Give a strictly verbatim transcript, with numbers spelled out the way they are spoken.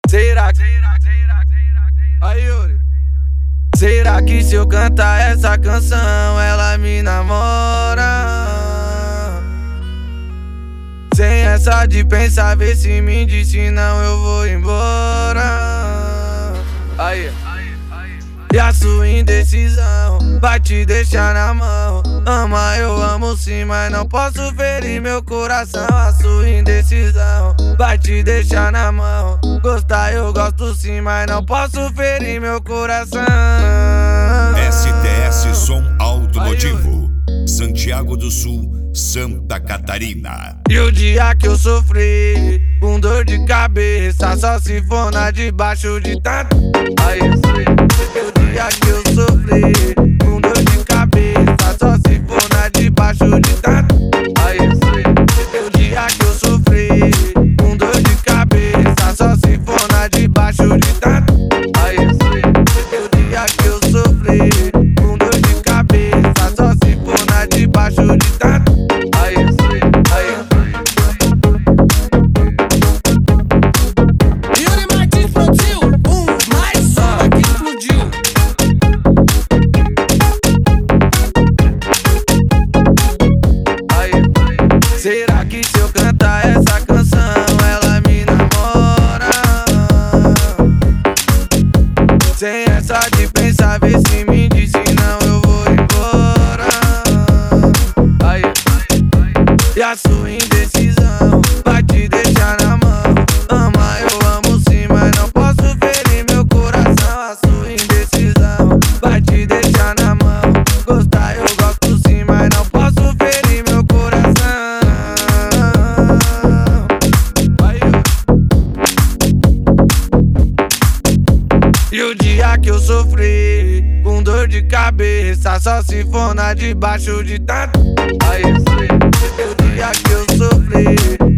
Será que... Aí, Yuri. Será que se eu cantar essa canção ela me namora? Sem essa de pensar, ver se me diz, se não eu vou embora. Aí. E a sua indecisão vai te deixar na mão. Ama, eu amo sim, mas não posso ferir meu coração. A sua indecisão vai te deixar na mão. Gostar eu gosto sim, mas não posso ferir meu coração. S T S Som Automotivo, Santiago do Sul, Santa Catarina. E o dia que eu sofri com dor de cabeça, só se for na debaixo de tanto. Aí, e o dia que eu sofri com dor de cabeça, só se for na debaixo de tanto. Aí, e o dia que eu sofri com dor de cabeça, só se for na debaixo de tanto. Aí, e o dia que eu sofri com dor de cabeça, só se for na debaixo de tanto. Aí, aí. Yuri Martins produziu um mais um que explodiu. Aí. Será que se eu cantar essa canção ela me namora? Sem essa de pensar, ver se me diz, se não eu vou embora. Aí. E a sua indecisão vai te deixar na mão. Ama, eu amo sim, mas não posso ferir meu coração. A sua indecisão vai te deixar na mão. Gostar eu gosto sim, mas não posso ferir meu coração. Aí. E o dia que eu sofri com dor de cabeça, só se for na debaixo de tanto. Aí, e o dia que eu sofri